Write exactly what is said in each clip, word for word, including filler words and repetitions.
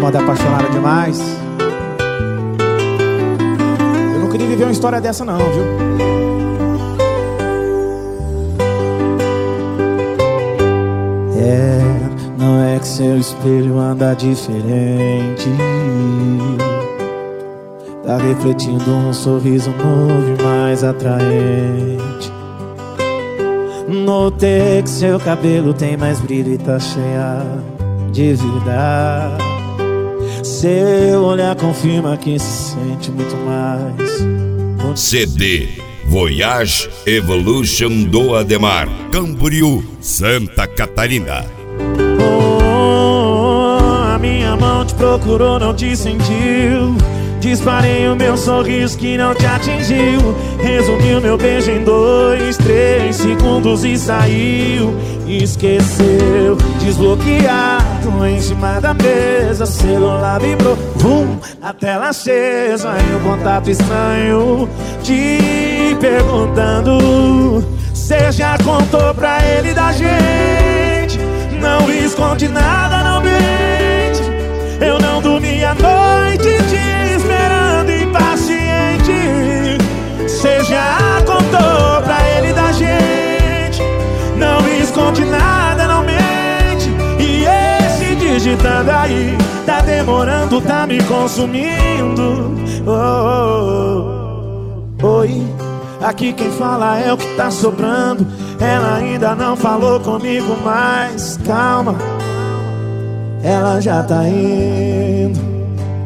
moda apaixonada demais. Eu não queria viver uma história dessa não, viu? É, não é que seu espelho anda diferente. Tá refletindo um sorriso novo e mais atraente. Notei que seu cabelo tem mais brilho e tá cheia de vida. Seu olhar confirma que se sente muito mais. C D Voyage Evolution do Ademar, Camboriú, Santa Catarina. Oh, a minha mão te procurou, não te sentiu. Disparei o meu sorriso que não te atingiu. Resumi o meu beijo em dois, três segundos e saiu. Esqueceu, desbloqueado em cima da mesa. Celular vibrou, vum, a tela acesa. E um contato estranho te perguntando. Cê já contou pra ele da gente? Não esconde nada, não mente. Eu não dormi a noite te esperando impaciente. Cê já contou pra ele da gente? Não esconde nada, não mente. E esse digitando aí tá demorando, tá me consumindo. Oh, oh, oh. Oi, aqui quem fala é o que tá sobrando. Ela ainda não falou comigo, mas calma, ela já tá indo.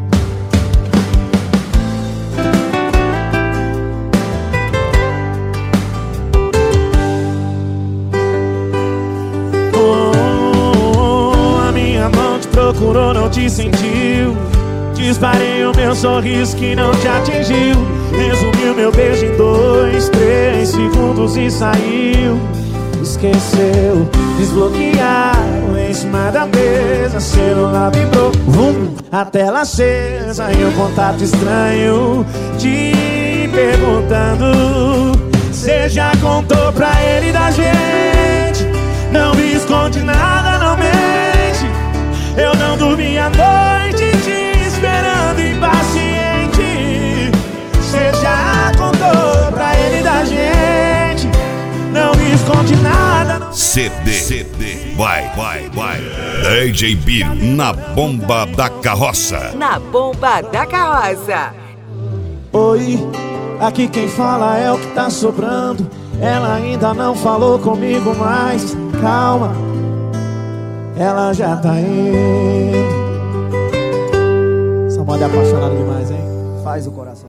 Oh, a minha mão te procurou, não te sentiu. Disparei o meu sorriso que não te atingiu. Resumi o meu beijo em dois, três segundos e saiu. Esqueceu, desbloquearam em cima da mesa. Celular vibrou, vum, a tela acesa. E um contato estranho te perguntando. Cê já contou pra ele da gente? Não esconde nada, não mente. Eu não dormi a noite te esperando impaciente. Cê já contou pra ele da gente? Não esconde nada, não. C D, C D, vai, vai, vai. D J Biro na bomba da carroça. Na bomba da carroça. Oi, aqui quem fala é o que tá sobrando. Ela ainda não falou comigo, mas calma, ela já tá indo. Essa moda é apaixonada demais, hein? Faz o coração.